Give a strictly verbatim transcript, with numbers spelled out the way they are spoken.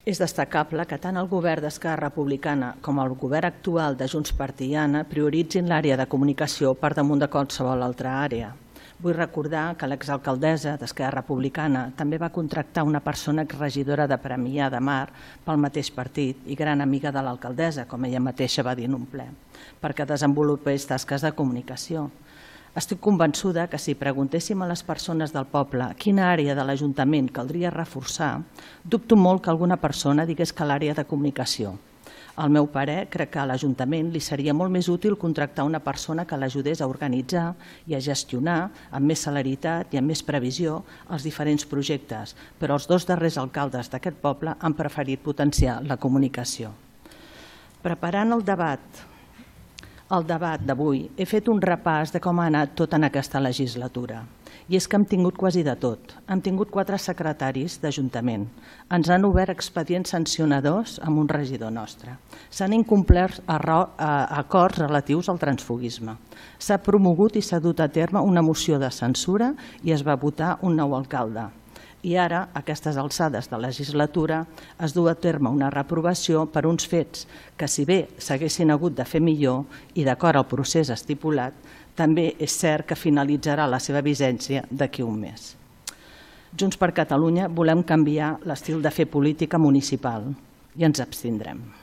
És destacable que tant el govern d'Esquerra Republicana com el govern actual de Junts per Tiana prioritzin l'àrea de comunicació per damunt de qualsevol altra àrea. Vull recordar que l'exalcaldessa d'Esquerra Republicana també va contractar una persona exregidora de Premià de Mar pel mateix partit i gran amiga de l'alcaldessa, com ella mateixa va dir en un ple, perquè desenvolupés tasques de comunicació. Estic convençuda que si preguntéssim a les persones del poble quina àrea de l'Ajuntament caldria reforçar, dubto molt que alguna persona digués que l'àrea de comunicació. Al meu parer, crec que a l'Ajuntament li seria molt més útil contractar una persona que l'ajudés a organitzar i a gestionar amb més celeritat i amb més previsió els diferents projectes, però els dos darrers alcaldes d'aquest poble han preferit potenciar la comunicació. Preparant el debat El debat d'avui, he fet un repàs de com ha anat tot en aquesta legislatura. I és que hem tingut quasi de tot. Hem tingut quatre secretaris d'Ajuntament. Ens han obert expedients sancionadors amb un regidor nostre. S'han incomplert acords relatius al transfugisme. S'ha promogut i s'ha dut a terme una moció de censura i es va votar un nou alcalde. I ara, a aquestes alçades de legislatura, es du a terme una reprovació per uns fets que, si bé s'haguessin hagut de fer millor i d'acord al procés estipulat, també és cert que finalitzarà la seva vigència d'aquí un mes. Junts per Catalunya volem canviar l'estil de fer política municipal i ens abstindrem.